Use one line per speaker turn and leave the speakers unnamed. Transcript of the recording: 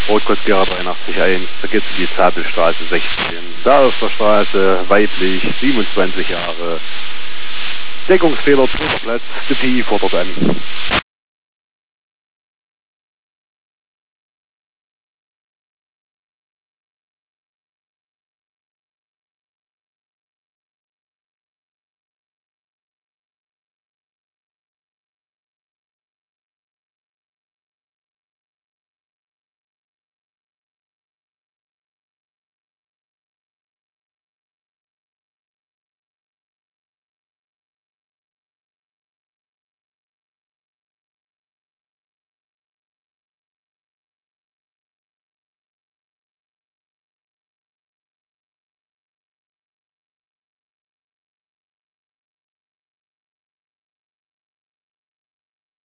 Rotkreuz Gera 83.1, da geht's in die Zabelstraße 16. Da auf der Straße, weiblich, 27 Jahre. Deckungsfehler, Platz, die PI fordert an.